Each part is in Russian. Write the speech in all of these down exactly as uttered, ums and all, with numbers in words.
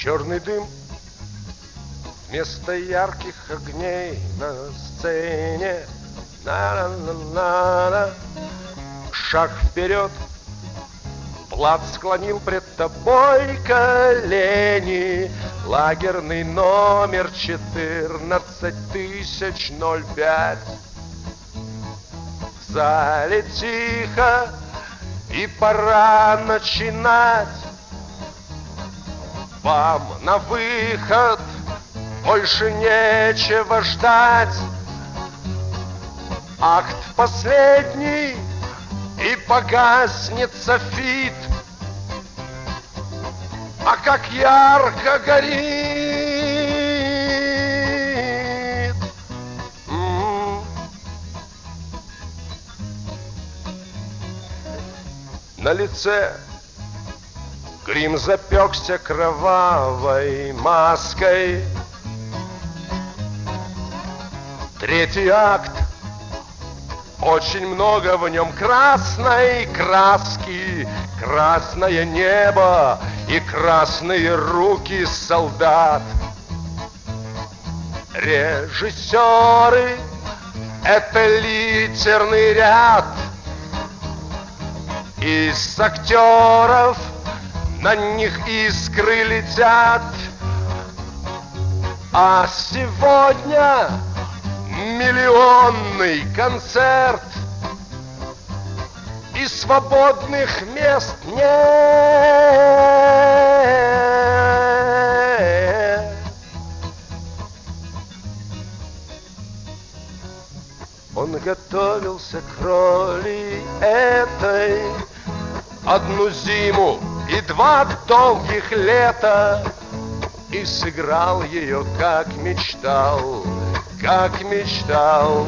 Черный дым вместо ярких огней на сцене. На-на-на-на-на. Шаг вперед, Влад склонил пред тобой колени. Лагерный номер четырнадцать тысяч ноль пять. В зале тихо, и пора начинать. Вам на выход больше нечего ждать. Акт последний, и погаснет софит. А как ярко горит! М-м. На лице грим запекся кровавой маской. Третий акт. Очень много в нем красной краски. Красное небо и красные руки солдат. Режиссеры — это литерный ряд. Из актеров на них искры летят. А сегодня миллионный концерт, и свободных мест нет. Он готовился к роли этой одну зиму и два долгих лета, и сыграл ее, как мечтал, как мечтал.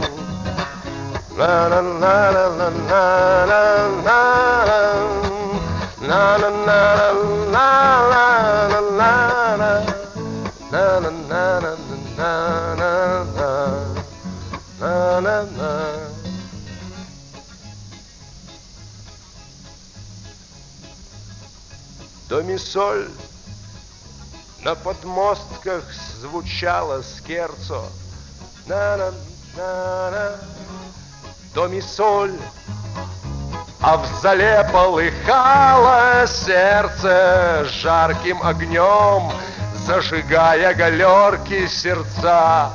До ми соль на подмостках звучало скерцо. На-на-на-на. До ми соль, а в зале полыхало сердце жарким огнем, зажигая галерки сердца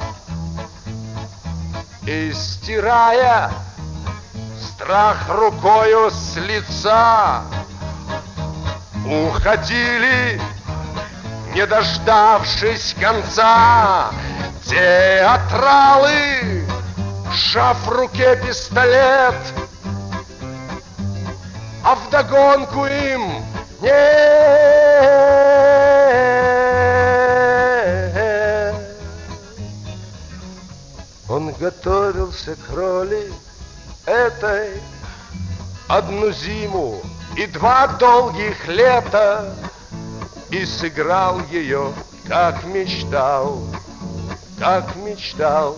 и стирая страх рукою с лица. Уходили, не дождавшись конца, театралы, сжав в руке пистолет, а вдогонку им нет. Он готовился к роли этой одну зиму и два долгих лета, и сыграл ее, как мечтал, как мечтал.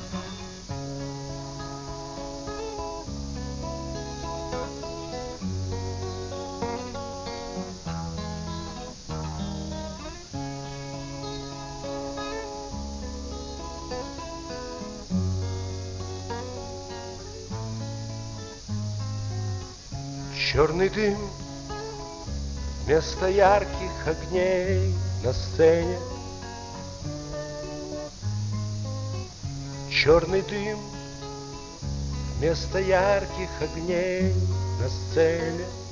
Черный дым вместо ярких огней на сцене. Черный дым вместо ярких огней на сцене.